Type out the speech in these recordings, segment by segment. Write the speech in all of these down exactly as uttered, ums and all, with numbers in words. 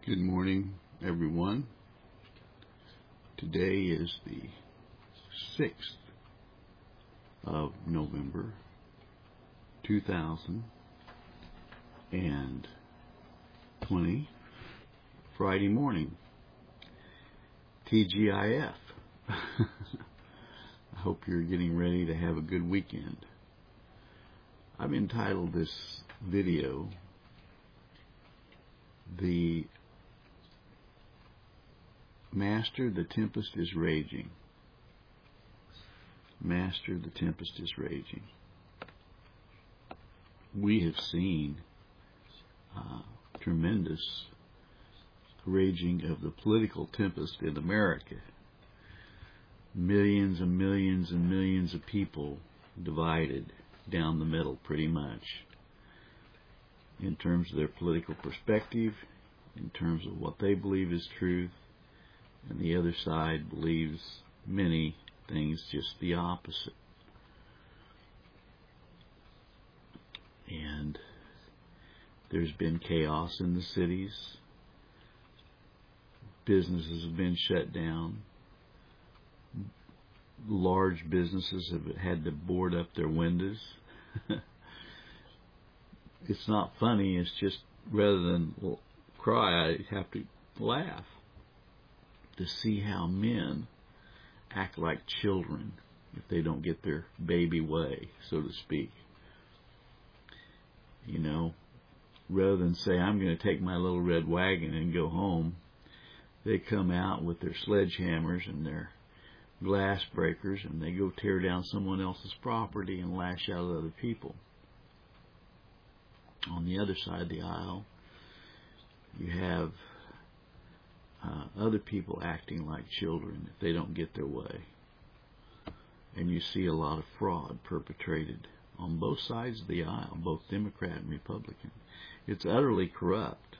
Good morning, everyone. Today is the sixth of November, two thousand twenty, Friday morning, T G I F. I hope you're getting ready to have a good weekend. I've entitled this video, The Master, the Tempest is Raging. Master, the Tempest is Raging. We have seen uh, tremendous raging of the political tempest in America. Millions and millions and millions of people divided down the middle, pretty much, in terms of their political perspective, in terms of what they believe is truth, and the other side believes many things just the opposite. And there's been chaos in the cities. Businesses have been shut down. Large businesses have had to board up their windows. It's not funny. It's just, rather than well, cry, I have to laugh to see how men act like children if they don't get their baby way, so to speak. You know, rather than say, I'm going to take my little red wagon and go home, they come out with their sledgehammers and their glass breakers, and they go tear down someone else's property and lash out at other people. On the other side of the aisle, you have uh, other people acting like children if they don't get their way. And you see a lot of fraud perpetrated on both sides of the aisle, both Democrat and Republican. It's utterly corrupt.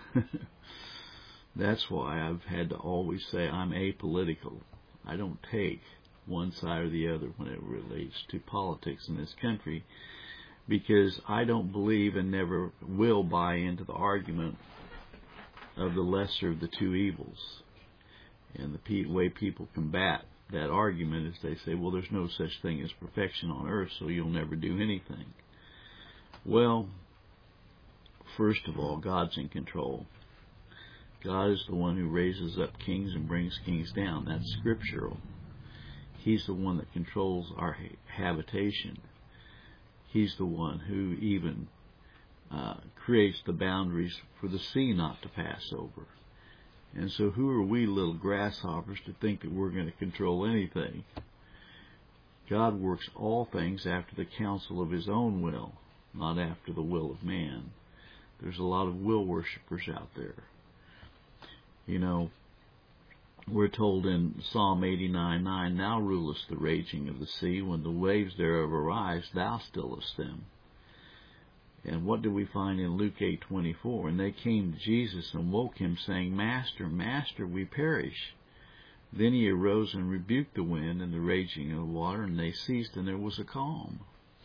That's why I've had to always say I'm apolitical. I don't take one side or the other when it relates to politics in this country, because I don't believe and never will buy into the argument of the lesser of the two evils. And the pe- way people combat that argument is they say, well, there's no such thing as perfection on earth, so you'll never do anything. Well, first of all, God's in control. God is the one who raises up kings and brings kings down. That's scriptural. He's the one that controls our habitation. He's the one who even uh, creates the boundaries for the sea not to pass over. And so who are we little grasshoppers to think that we're going to control anything? God works all things after the counsel of His own will, not after the will of man. There's a lot of will worshippers out there. You know, we're told in Psalm eighty-nine nine, Now rulest the raging of the sea, when the waves thereof arise, thou stillest them. And what do we find in Luke eight twenty-four? And they came to Jesus and woke him, saying, Master, Master, we perish. Then he arose and rebuked the wind and the raging of the water, and they ceased, and there was a calm.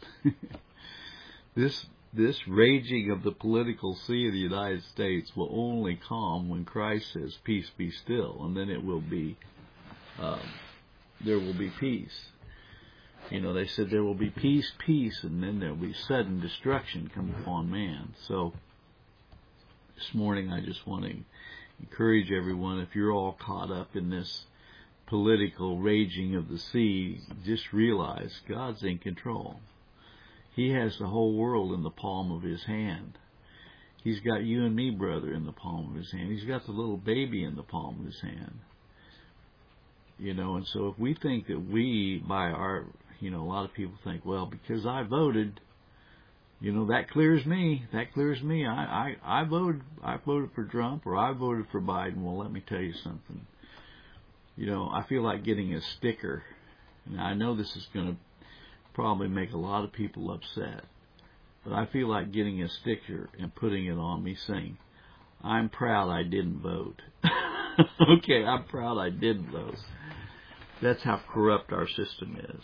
This This raging of the political sea of the United States will only calm when Christ says, peace be still, and then it will be, um, there will be peace. You know, they said there will be peace, peace, and then there will be sudden destruction come upon man. So this morning I just want to encourage everyone, if you're all caught up in this political raging of the sea, just realize God's in control. He has the whole world in the palm of His hand. He's got you and me, brother, in the palm of His hand. He's got the little baby in the palm of His hand. You know, and so if we think that we, by our, you know, a lot of people think, well, because I voted, you know, that clears me. That clears me. I, I, I voted. I voted for Trump, or I voted for Biden. Well, let me tell you something. You know, I feel like getting a sticker. Now, I know this is going to probably make a lot of people upset, but I feel like getting a sticker and putting it on me saying, I'm proud I didn't vote. Okay, I'm proud I didn't vote. That's how corrupt our system is.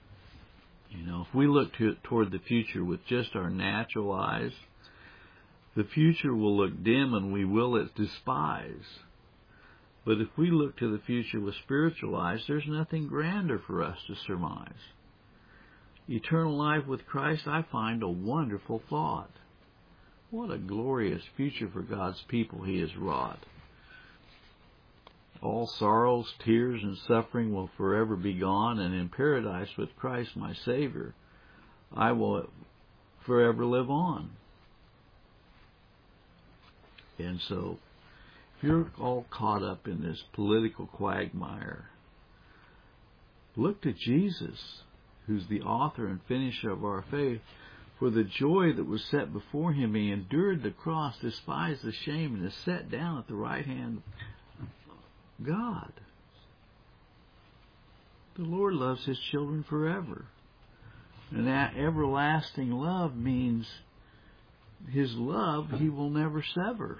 You know, if we look to, toward the future with just our natural eyes, The future will look dim and we will it despise. But if we look to the future with spiritual eyes, there's nothing grander for us to surmise. Eternal life with Christ, I find a wonderful thought. What a glorious future for God's people He has wrought. All sorrows, tears, and suffering will forever be gone, and in paradise with Christ my Savior, I will forever live on. And so, if you're all caught up in this political quagmire, look to Jesus, who's the author and finisher of our faith. For the joy that was set before Him, He endured the cross, despised the shame, and is set down at the right hand of God. The Lord loves His children forever. And that everlasting love means His love He will never sever.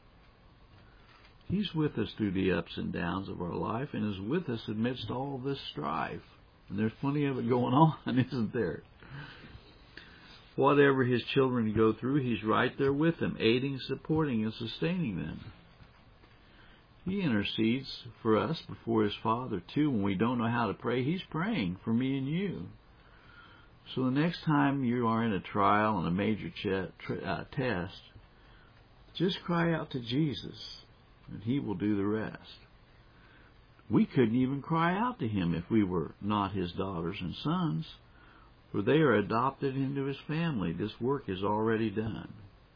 He's with us through the ups and downs of our life and is with us amidst all this strife. And there's plenty of it going on, isn't there? Whatever His children go through, He's right there with them, aiding, supporting, and sustaining them. He intercedes for us before His Father, too. When we don't know how to pray, He's praying for me and you. So the next time you are in a trial and a major ch- tr- uh, test, just cry out to Jesus, and He will do the rest. We couldn't even cry out to Him if we were not His daughters and sons, for they are adopted into His family. This work is already done.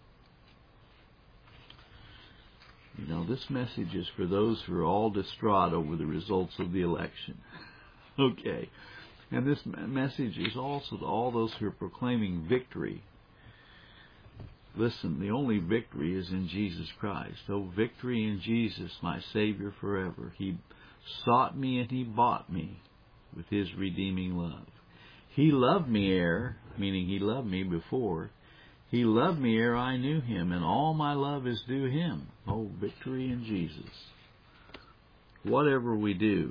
You know, this message is for those who are all distraught over the results of the election. Okay. And this message is also to all those who are proclaiming victory. Listen, the only victory is in Jesus Christ. Oh, victory in Jesus, my Savior forever. He sought me and He bought me with His redeeming love. He loved me ere, meaning He loved me before. He loved me ere I knew Him, and all my love is due Him. Oh, victory in Jesus. Whatever we do,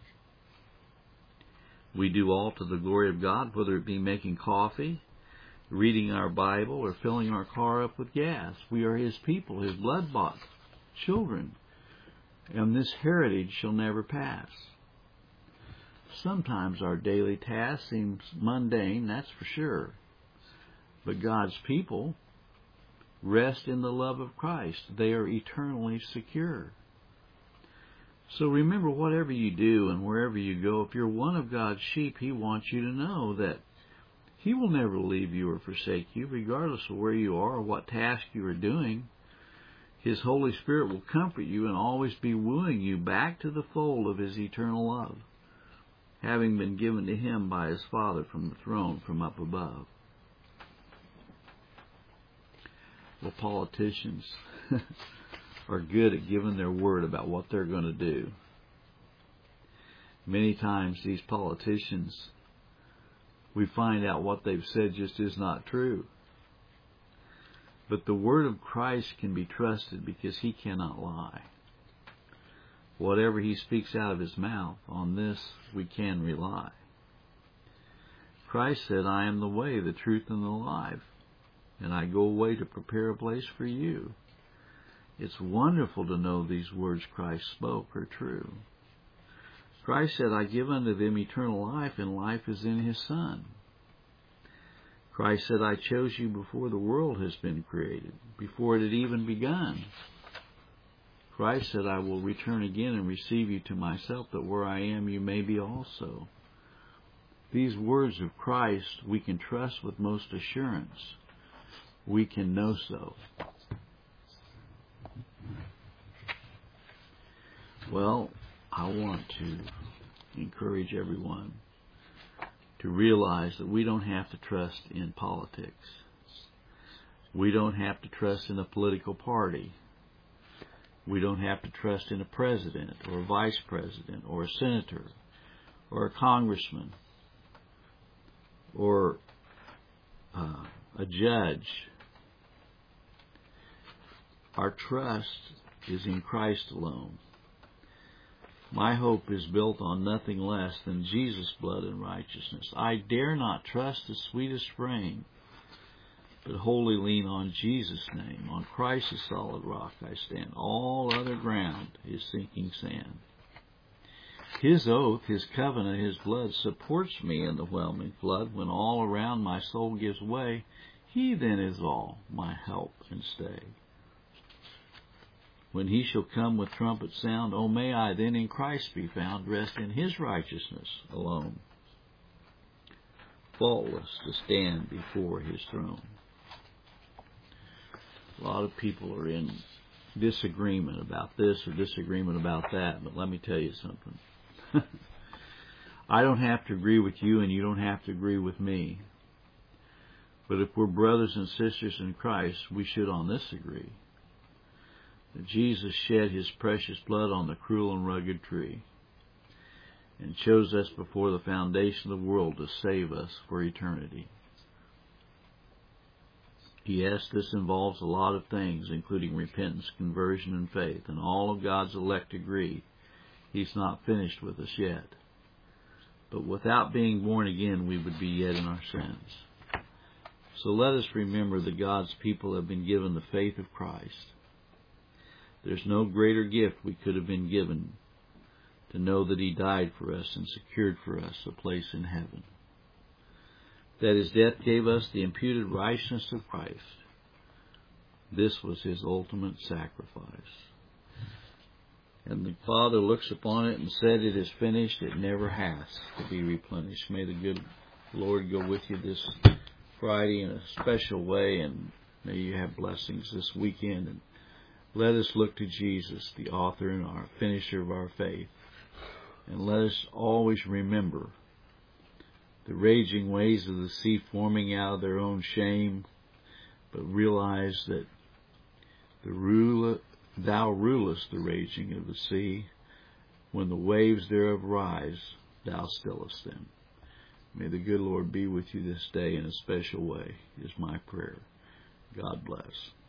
we do all to the glory of God, whether it be making coffee, reading our Bible, or filling our car up with gas. We are His people, His blood-bought children, and this heritage shall never pass. Sometimes our daily task seems mundane, that's for sure. But God's people rest in the love of Christ. They are eternally secure. So remember, whatever you do and wherever you go, if you're one of God's sheep, He wants you to know that He will never leave you or forsake you, regardless of where you are or what task you are doing. His Holy Spirit will comfort you and always be wooing you back to the fold of His eternal love, having been given to Him by His Father from the throne from up above. Well, politicians are good at giving their word about what they're going to do. Many times these politicians, we find out what they've said just is not true. But the word of Christ can be trusted because He cannot lie. Whatever He speaks out of His mouth, on this we can rely. Christ said, I am the way, the truth, and the life, and I go away to prepare a place for you. It's wonderful to know these words Christ spoke are true. Christ said, I give unto them eternal life, and life is in His Son. Christ said, I chose you before the world has been created, before it had even begun. Christ said, I will return again and receive you to myself, that where I am you may be also. These words of Christ we can trust with most assurance. We can know so. Well, I want to encourage everyone to realize that we don't have to trust in politics. We don't have to trust in a political party. We don't have to trust in a president or a vice president or a senator or a congressman or uh, a judge. Our trust is in Christ alone. My hope is built on nothing less than Jesus' blood and righteousness. I dare not trust the sweetest frame, but wholly lean on Jesus' name. On Christ's solid rock I stand. All other ground is sinking sand. His oath, His covenant, His blood supports me in the whelming flood. When all around my soul gives way, He then is all my help and stay. When He shall come with trumpet sound, oh, may I then in Christ be found, rest in His righteousness alone, faultless to stand before His throne. A lot of people are in disagreement about this or disagreement about that, but let me tell you something. I don't have to agree with you, and you don't have to agree with me. But if we're brothers and sisters in Christ, we should on this agree, that Jesus shed His precious blood on the cruel and rugged tree, and chose us before the foundation of the world to save us for eternity. Yes, this involves a lot of things, including repentance, conversion, and faith, and all of God's elect agree He's not finished with us yet. But without being born again, we would be yet in our sins. So let us remember that God's people have been given the faith of Christ. There's no greater gift we could have been given to know that He died for us and secured for us a place in heaven. That His death gave us the imputed righteousness of Christ. This was His ultimate sacrifice. And the Father looks upon it and said, it is finished. It never has to be replenished. May the good Lord go with you this Friday in a special way, and may you have blessings this weekend. And let us look to Jesus, the author and our finisher of our faith. And let us always remember the raging waves of the sea forming out of their own shame, but realize that the ruler, Thou rulest the raging of the sea. When the waves thereof rise, Thou stillest them. May the good Lord be with you this day in a special way, is my prayer. God bless.